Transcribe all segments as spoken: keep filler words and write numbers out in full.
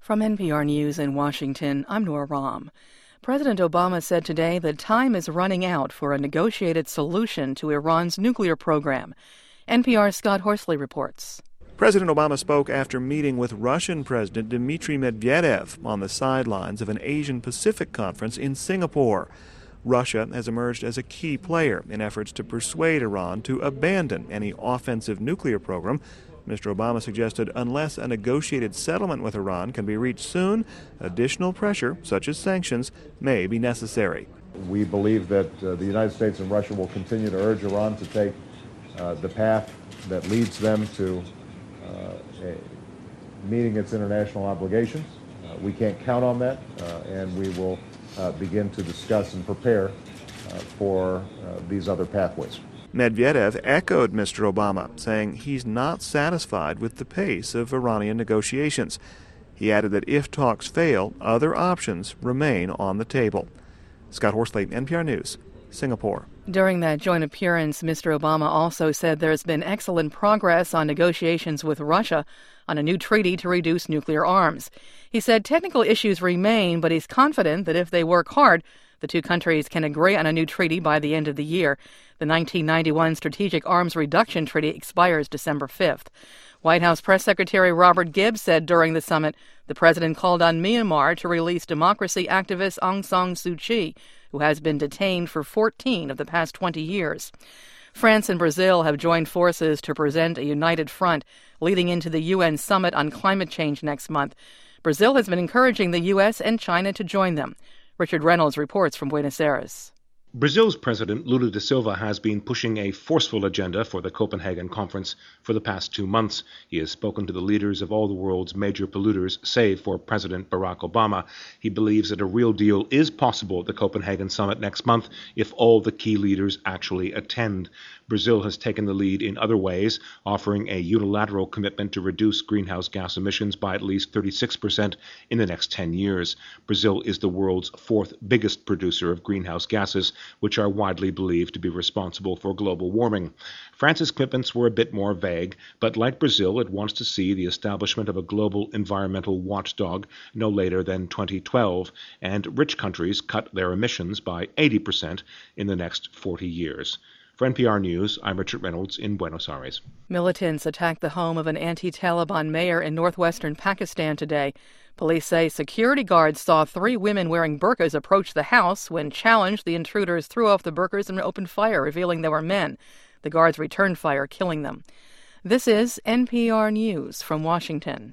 From N P R News in Washington, I'm Nora Rahm. President Obama said today that time is running out for a negotiated solution to Iran's nuclear program. N P R's Scott Horsley reports. President Obama spoke after meeting with Russian President Dmitry Medvedev on the sidelines of an Asian-Pacific conference in Singapore. Russia has emerged as a key player in efforts to persuade Iran to abandon any offensive nuclear program. Mister Obama suggested unless a negotiated settlement with Iran can be reached soon, additional pressure, such as sanctions, may be necessary. We believe that uh, the United States and Russia will continue to urge Iran to take uh, the path that leads them to uh, a, meeting its international obligations. Uh, we can't count on that, uh, and we will uh, begin to discuss and prepare uh, for uh, these other pathways. Medvedev echoed Mister Obama, saying he's not satisfied with the pace of Iranian negotiations. He added that if talks fail, other options remain on the table. Scott Horsley, N P R News, Singapore. During that joint appearance, Mister Obama also said there's been excellent progress on negotiations with Russia on a new treaty to reduce nuclear arms. He said technical issues remain, but he's confident that if they work hard, the two countries can agree on a new treaty by the end of the year. The nineteen ninety-one Strategic Arms Reduction Treaty expires December fifth. White House Press Secretary Robert Gibbs said during the summit the president called on Myanmar to release democracy activist Aung San Suu Kyi, who has been detained for fourteen of the past twenty years. France and Brazil have joined forces to present a united front leading into the U N summit on climate change next month. Brazil has been encouraging the U S and China to join them. Richard Reynolds reports from Buenos Aires. Brazil's president, Lula da Silva, has been pushing a forceful agenda for the Copenhagen conference for the past two months. He has spoken to the leaders of all the world's major polluters, save for President Barack Obama. He believes that a real deal is possible at the Copenhagen summit next month if all the key leaders actually attend. Brazil has taken the lead in other ways, offering a unilateral commitment to reduce greenhouse gas emissions by at least thirty-six percent in the next ten years. Brazil is the world's fourth biggest producer of greenhouse gases, which are widely believed to be responsible for global warming. France's commitments were a bit more vague, but like Brazil, it wants to see the establishment of a global environmental watchdog no later than twenty twelve, and rich countries cut their emissions by eighty percent in the next forty years. For N P R News, I'm Richard Reynolds in Buenos Aires. Militants attacked the home of an anti-Taliban mayor in northwestern Pakistan today. Police say security guards saw three women wearing burqas approach the house. When challenged, the intruders threw off the burqas and opened fire, revealing they were men. The guards returned fire, killing them. This is N P R News from Washington.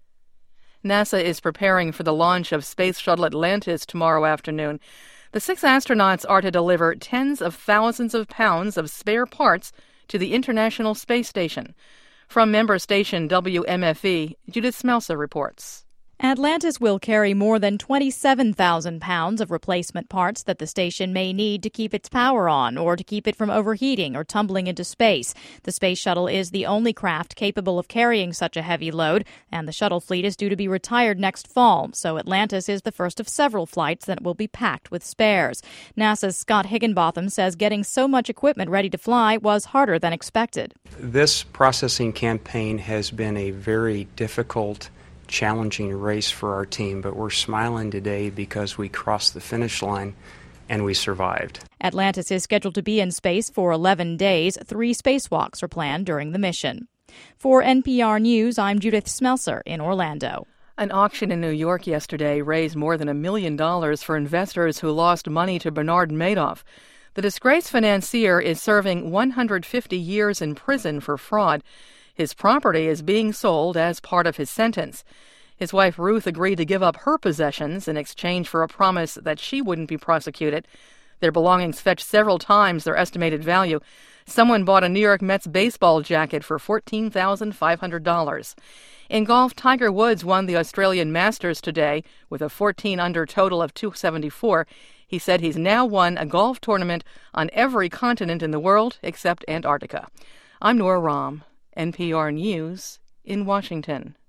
NASA is preparing for the launch of Space Shuttle Atlantis tomorrow afternoon. The six astronauts are to deliver tens of thousands of pounds of spare parts to the International Space Station. From member station W M F E, Judith Smelser reports. Atlantis will carry more than twenty-seven thousand pounds of replacement parts that the station may need to keep its power on or to keep it from overheating or tumbling into space. The space shuttle is the only craft capable of carrying such a heavy load, and the shuttle fleet is due to be retired next fall, so Atlantis is the first of several flights that will be packed with spares. NASA's Scott Higginbotham says getting so much equipment ready to fly was harder than expected. This processing campaign has been a very difficult, challenging race for our team, but we're smiling today because we crossed the finish line and we survived. Atlantis is scheduled to be in space for eleven days. Three spacewalks are planned during the mission. For N P R News, I'm Judith Smelser in Orlando. An auction in New York yesterday raised more than a million dollars for investors who lost money to Bernard Madoff. The disgraced financier is serving one hundred fifty years in prison for fraud. His property is being sold as part of his sentence. His wife Ruth agreed to give up her possessions in exchange for a promise that she wouldn't be prosecuted. Their belongings fetched several times their estimated value. Someone bought a New York Mets baseball jacket for fourteen thousand five hundred dollars. In golf, Tiger Woods won the Australian Masters today with a fourteen under total of two seventy-four. He said he's now won a golf tournament on every continent in the world except Antarctica. I'm Nora Rahm, N P R News in Washington.